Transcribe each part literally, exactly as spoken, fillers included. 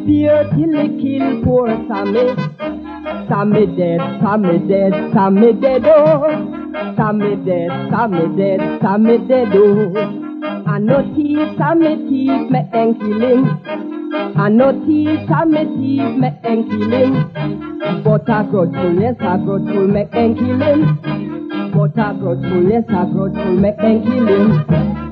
beer till he kill poor Sammy. Sammy dead, Sammy dead, Sammy dead, oh. Sammy dead, Sammy dead, Sammy dead, oh. I no thief, Sammy thief, me and kill him. I no thief, Sammy thief, me and kill him. But I grudgeful, yes, I grudgeful, me and kill him. But I grudgeful, yes, I grudgeful, me and kill him.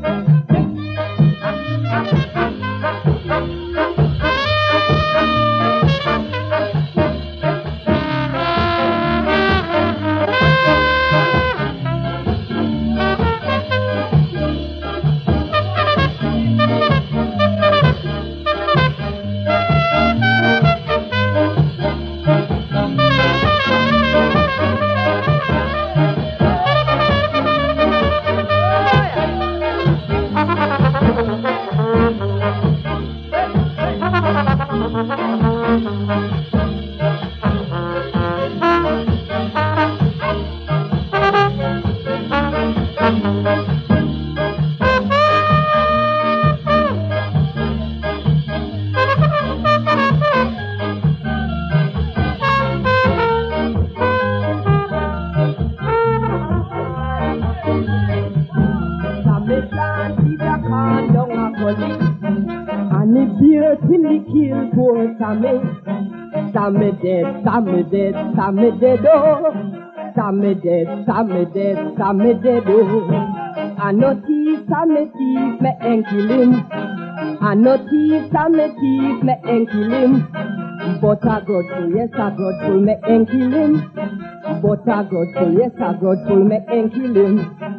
Sammy dead, Sammy dead, Sammy dead, oh. Sammy dead, Sammy dead, Sammy dead, oh. I no thief, Sammy thief, me and kill him. I no thief, Sammy thief, me and kill him. But I grudgeful, yes, I grudgeful, me and kill him. But I grudgeful, yes, I grudgeful, me and kill him.